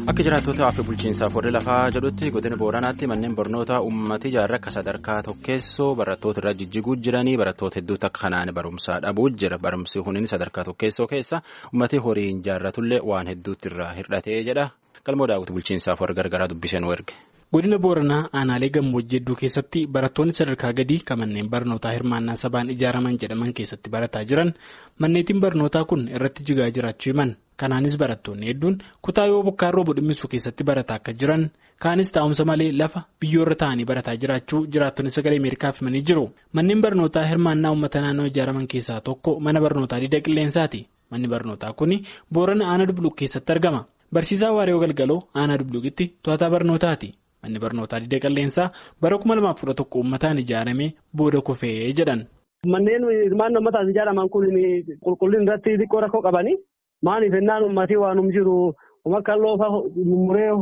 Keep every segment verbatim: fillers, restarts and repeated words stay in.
Akka jiraattota Afur bulchiinsaaf warri lafaa jedhutti godina Booranaatti manneen barnootaa uummatni ijaarraa akka sadarkaa tokkeessoo barattoota irra jijjiguu jiranii barattoota hedduutu akka kanaan barumsaa dhabuu jira. Barumsi kunin sadarkaa tokkeessoo keessa uummatni horiin ijaarratullee waan hedduutti irraa hir'atee jedha. Galmoo daawwiti bulchiinsaaf warra gargaaraa dubbiseen erge. Godina Booranaa aanaalee gammoojjii hedduu keessatti barattoonni sadarkaa gadii kan manneen barnootaa hirmaannaa sabaan ijaaraman jedhaman keessatti barataa jiran manneetiin barnootaa kun irratti jigaa jiraachuu himan. Kanaanis barattoonni hedduun kutaa yoo bokkaan roobu dhimmisuu keessatti barataa akka jiran kaanis taa'umsa malee lafa biyyoorra taa'anii barataa jiraachuu jiraattonni sagalee Ameerikaaf himanii jiru. Manneen barnootaa hirmaannaa uummata naannoo ijaaraman keessaa tokko mana barnootaa Diida Qilleensaati. Manni barnootaa kun Boorana aanaa Dubluq keessatti argama. Barsiisaa Waariyoo Galgaloo aanaa Dubluqitti to'ataa barnootaati. Manni barnootaa Diida Qilleensaa bara kuma lamaaf kudha tokko uummataan ijaaramee booda kufee jedhan. Manneen hirmaannaa uummataan ijaaraman kun qulqullina irratti xiqqoo rakkoo qabani. Maaliif ennaan uummatii waanum jiru akka loofa muree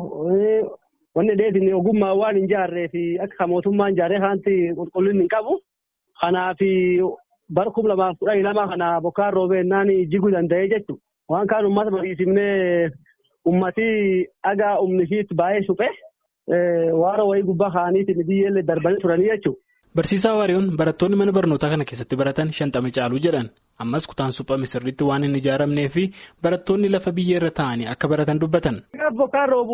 wanni dheedhiin ogummaa waan hin jaarree fi akka mootummaan ijaarree kanatti qulqullinni hin qabu. Kanaaf bara kuma lamaaf kudha lama kana bokkaan roobee ennaan jiguu danda'ee jechuudha. Waan kaan uummata mariisifnee uummatii dhagaa humnishiitti baay'ee suphee waara wayii gubbaa kaaniitiin biyyeellee darbanii turanii jechuudha. Barsiisaa Waariyoon barattoonni mana barnootaa kana keessatti baratan shantama caaluu jedhan. Ammas kutaan suphame sirriitti waan hin ijaaramnee fi barattoonni lafa biyyee irra taa'anii akka baratan dubbatan. Bokkaan roobu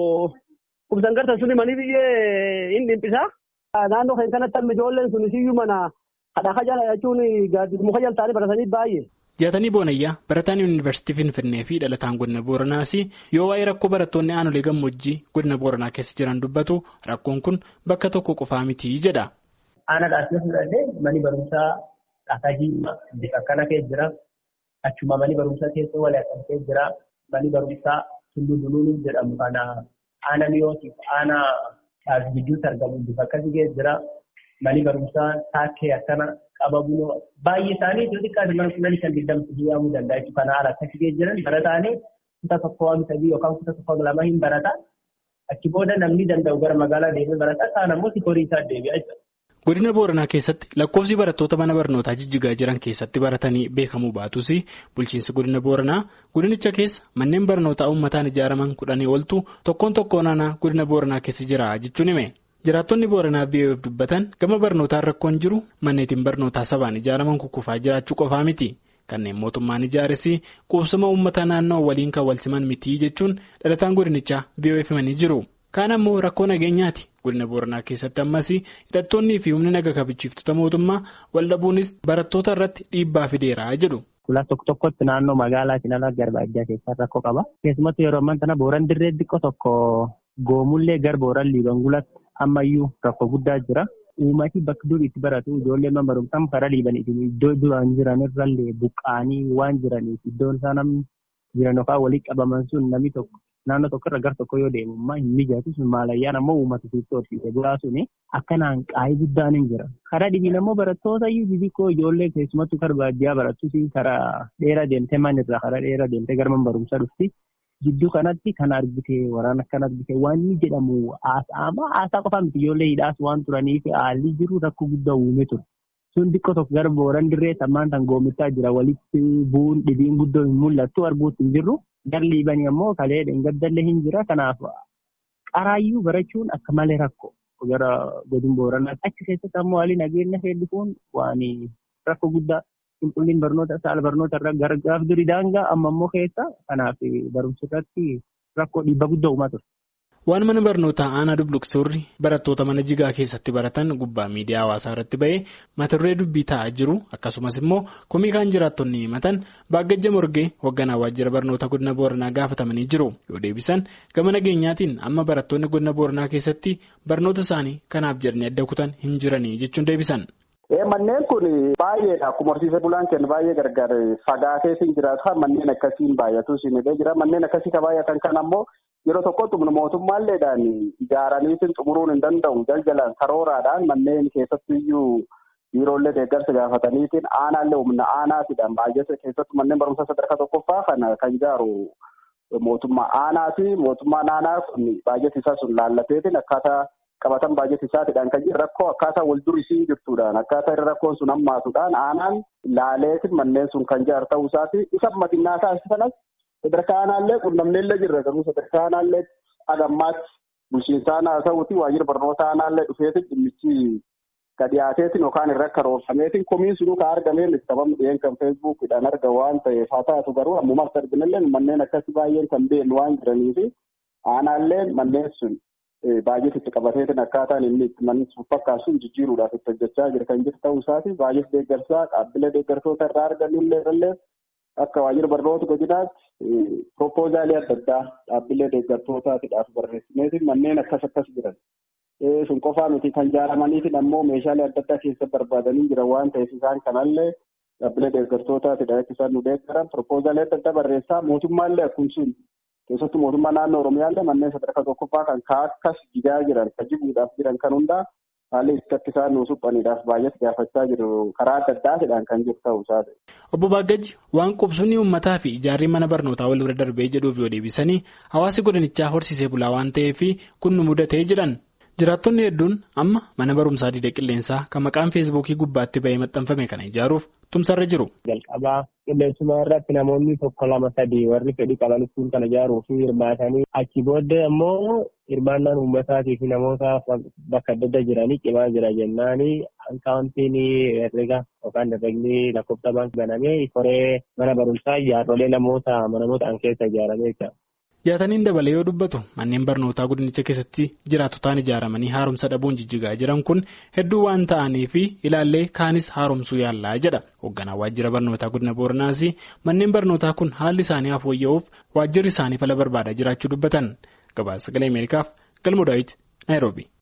kubsan gartan suni manii biyyee hin dhimpisaa. Naannoo kan kanatti amma ijoolleen sun siyyuu mana hadhaa jala jechuun muka jala taa'anii baratanii baay'ee. Jaatanii Boonayyaa barataan yuunivarsiitii Finfinnee fi dhalataan godina Booranaas yoo waa'ee rakkoo barattoonni aanolee gammoojjii godina Booranaa keessa jiran dubbatu rakkoon kun bakka tokko qofaa miti jedha. Aanaa dhaasee fudhannee mani barumsaa dhaasaa jiimmaa bifa akkana keessa jira. Achuma mani barumsaa keessa walii akkana keessa jira. Mani barumsaa tulluu duluun jedhamu kana aanaa miyootiif aanaa dhaas gidduutti argamu bifa akkasii keessa jira. Mani barumsaa taakkee akkana qababunoo baay'ee isaanii iddoo xiqqaati mana kudhanii kan digdamti hiyyaamuu danda'a jechuudha. Kana haala akkasii keessa jiran barataanii kutaa tokko waan sadii yookaan kutaa tokko lama hin barata. Achi booda namni danda'u gara magaalaa deemee barata. Kaan ammoo horii isaa deebi'a jechuudha. Godina Booranaa keessatti lakkoofsi barattoota mana barnootaa jijjigaa jiran keessatti baratanii beekamuu baatus bulchiinsi godina Booranaa godinicha keessa manneen barnootaa uummataan ijaaraman kudhanii oltu tokkoon tokkoon aanaa godina Booranaa keessa jira jechuun hime. Jiraattonni Booranaa V O F dubbatan gama barnootaan rakkoon jiru manneetiin barnootaa sabaan ijaaraman kukkufaa jiraachuu qofaa miti. Kanneen mootummaan ijaares quubsama uummata naannoo waliin kan wal siman miti jechuun dhalataan godinichaa V O F himanii jiru. Kaan ammoo rakkoo nageenyaati. Godina Booranaa keessatti ammas hidhattoonnii fi humni naga kabachiiftota mootummaa wal dhabuunis barattoota irratti dhiibbaa fideera jedhu. Kulas tokko tokkotti naannoo magaalaatiin ala garbaajjaa keessaa rakkoo qaba. Keessumattuu yeroo ammaa kana Booran dirree xiqqoo tokko goomullee gar Booran liibangulatti ammayyuu rakkoo guddaa jira. Uummati bakka dur itti baratu ijoollee mana barumsaa karaa liibaniitiin iddoo duraan jiran irrallee buqqaanii waan jiraniif iddoon isaa namni jiran yookaan walitti qabaman sun namni tokko. Naannoo tokko irra gar tokko yoo deemu ammaa hin mijatu sun maalayyaan ammoo uummata sitti horsiise bulaa suni akkanaan qaayii guddaan hin jira. Karaa dhibiin ammoo barattoota xixiqqoo ijoollee keessumattuu karaa baadiyyaa barattus karaa dheeraa deemtee manirraa karaa dheeraa deemtee gara mana barumsaa dhufti. Jidduu kanatti kan argite waraana kan argite waan inni jedhamu haasaa haasaa qofaa miti ijoollee hidhaas waan turaniif haalli jiru rakkoo guddaa uumee ture. Sun xiqqoo tokko gara Booran dirree sammaan tan goomittaa jira walitti bu'uun dhibiin guddoo hin mul'attu arguutti hin jirru. Garri liibanii ammoo kalee gaddalle hin jira. Kanaaf qaraayyuu barachuun akka malee rakkoo gara godina Booranaa. Achi keessatti ammoo haalli nageenya hedduun waan rakkoo guddaa qulqullina barnoota saala barnoota irra gargaaf durii daangaa amma ammoo keessa kanaaf barumsa irratti rakkoo dhiibbaa guddaa uumaa ture. Waan mana barnootaa aanaa Dubluq suurri barattoota mana jigaa keessatti baratan gubbaa miidiyaa hawaasaa irratti ba'ee mata duree dubbii ta'aa jiru akkasumas immoo komii kaan jiraattonni himatan Baagajja Morgee hoogganaa waajjira barnoota godina Booranaa gaafatamanii jiru yoo deebisan gama nageenyaatiin amma barattoonni godina Booranaa keessatti barnoota isaanii kanaaf jedhanii adda kutan hin jiranii jechuun deebisan. Manneen kun baay'eedha. Akkuma horsiisee bulaan kennu baay'ee gargar fagaatee siin jiraatu manneen akkasiin baay'atu siinidhee jira. Manneen akkasii ka baay'atan kan ammoo yeroo tokkotti mootummaalleedhaan ijaaraniitiin xumuruun hin danda'u. Jaljalaan karooraadhaan manneen keessatti iyyuu biiroollee deeggarsa gaafataniitiin aanaallee humna aanaatiidhaan baay'ate keessatti manneen barumsa sadarkaa tokkoffaa kana kan ijaaru mootummaa aanaati. Mootummaan aanaa kun baay'ati isaa sun laallateetiin akkaataa qabatan baay'ati isaatiidhaan kan jiru rakkoo akkaataa wal durisii jirtuudhaan akkaataa irra rakkoon sun hammaatuudhaan aanaan laaleetiin manneen sun kan ijaaru ta'uu isaati. Isa madinnaa taasisanas sadarkaa aanaallee qunnamneellee jirra garuu sadarkaa aanaallee agammaatti bulchiinsaan haa ta'uuti waajjira barnoota aanaallee dhufeeti dhimmichi ka dhiyaateetiin yookaan irra karoorfameetiin komiin sunuu ka argameen sababni dhiyeen kan feesbuukidhaan arga waan ta'eef haa taatu garuu ammumaas arginallee manneen akkasii baay'een kan beenu waan jiraniifi aanaallee manneen sun baay'ees itti qabateetiin akkaataan inni itti manni sun fakkaatu jijjiiruudhaaf itti hojjechaa jira kan jiru ta'uu isaati baay'ees deeggarsaa dhaabbilee deeggartoota irraa arganullee irrallee akka waajjira barnoota godinaatti proposaalii adda addaa dhaabbilee deeggartootaatiidhaaf barreessineetiin manneen akkas akkas jiran sun qofaa miti kan ijaaramaniitiin ammoo meeshaalee adda addaa keessa barbaadanii jiran waan ta'eef isaan kanallee dhaabbilee deeggartootaatiidha akka isaan nu deeggaran proposaalii adda addaa barreessaa mootummaallee akkuma sun keessattuu mootummaa naannoo Oromiyaallee manneen sadarkaa tokkoffaa kan akkas jigaa jiran kan jiguudhaaf jiran kan hundaa haalli itti isaan nu suphaniidhaaf baay'ees gaafachaa jiru karaa adda addaatiidhaan kan jiru ta'uu isaati. Obbo Baaggaji waan qubsumni uummataa fi ijaarri mana barnootaa wal bira darbee jedhuuf yoo deebisanii hawaasi godinichaa horsiisee bulaa waan ta'eef kun nu mudatee jedhan. Jiraattonni hedduun amma mana barumsaa Diida Qilleensaa kan maqaan feesbuukii gubbaatti bahee maxxanfame kana ijaaruuf tumsarra jiru. Jalqabaa qilleensuma irratti namoonni tokko lama sadii warri fedhii qaban kun kana ijaaruuf hirmaatanii achi booddee ammoo hirmaannaan uummataatii fi namoota bakka adda adda jiranii cimaa jira jennaanii akkaawuntiin herrega yookaan herregni lakkoofsa baankii banamee koree mana barumsaa ijaarrolee namoota namoota keessa ijaaramee jira. Yaataniin dabalee yoo dubbatu manneen barnootaa godinicha keessatti jiraatotaan ijaaramanii haaromsa dhabuun jijjigaa jiran kun hedduu waan ta'anii fi ilaallee kaanis haaromsuu yaallaa jedha. Hoogganaa waajjira barnootaa godina Booranaas manneen barnootaa kun haalli isaanii haaf wayyaa'uuf waajjirri isaanii fala barbaadaa jiraachuu dubbatan. Gabaasa Sagalee Ameerikaaf Galmoo Daawit Naayiroobii.